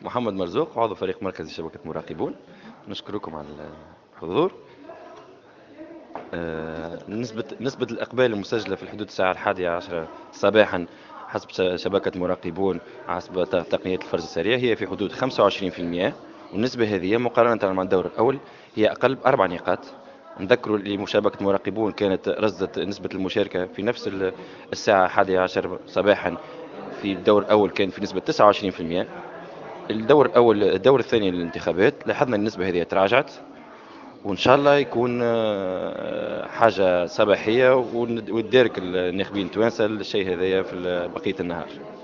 محمد مرزوق، عضو فريق مركزي شبكة مراقبون. نشكركم على الحضور. نسبة الإقبال المسجلة في حدود الساعة 11 صباحا حسب شبكة مراقبون، حسب تقنية الفرز السريع، هي في حدود 25%. والنسبة هذه مقارنة مع الدور الأول هي أقل ب4 نقاط. نذكروا لمشابكة مراقبون كانت رصدت نسبة المشاركة في نفس الساعة 11 صباحا في الدور الأول كان في نسبة 29%. الدور الثاني للانتخابات لاحظنا النسبة هذه تراجعت، وإن شاء الله يكون حاجة صباحية وتدارك الناخبين التوانسة الشيء هذايا في بقية النهار.